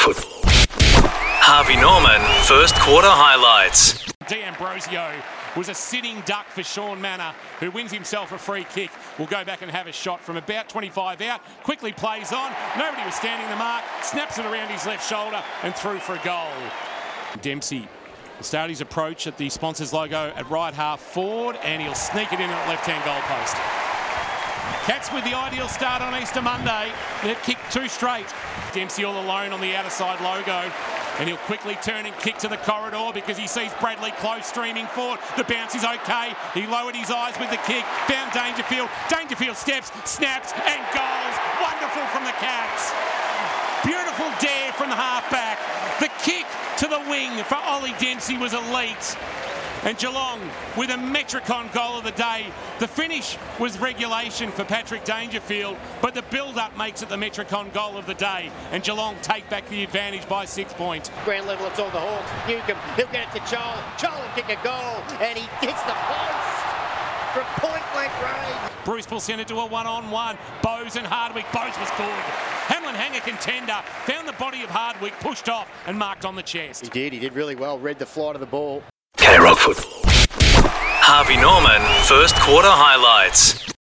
Football. Harvey Norman, first quarter highlights. D'Ambrosio was a sitting duck for Sean Manor, who wins himself a free kick. Will go back and have a shot from about 25 out. Quickly plays on. Nobody was standing the mark. Snaps it around his left shoulder and through for a goal. Dempsey will start his approach at the sponsors logo at right half forward, and he'll sneak it in at left-hand goal post. Cats with the ideal start on Easter Monday. They've kicked two straight. Dempsey all alone on the outer side logo. And he'll quickly turn and kick to the corridor because he sees Bradley Close streaming forward. The bounce is okay. He lowered his eyes with the kick. Found Dangerfield. Dangerfield steps, snaps, and goals. Wonderful from the Cats. Beautiful dare from the halfback. The kick to the wing for Ollie Dempsey was elite. And Geelong with a Metricon goal of the day. The finish was regulation for Patrick Dangerfield, but the build-up makes it the Metricon goal of the day. And Geelong take back the advantage by 6 points. Ground level, it's all the Hawks. Newcomb, he'll get it to Joel. Joel will kick a goal, and he hits the post from point-blank range. Bruce will send it to a one-on-one. Bowes and Hardwick. Bowes was good. Hamlin Hanger contender. Found the body of Hardwick, pushed off and marked on the chest. He did really well. Read the flight of the ball. K-Rock Football. Harvey Norman, first quarter highlights.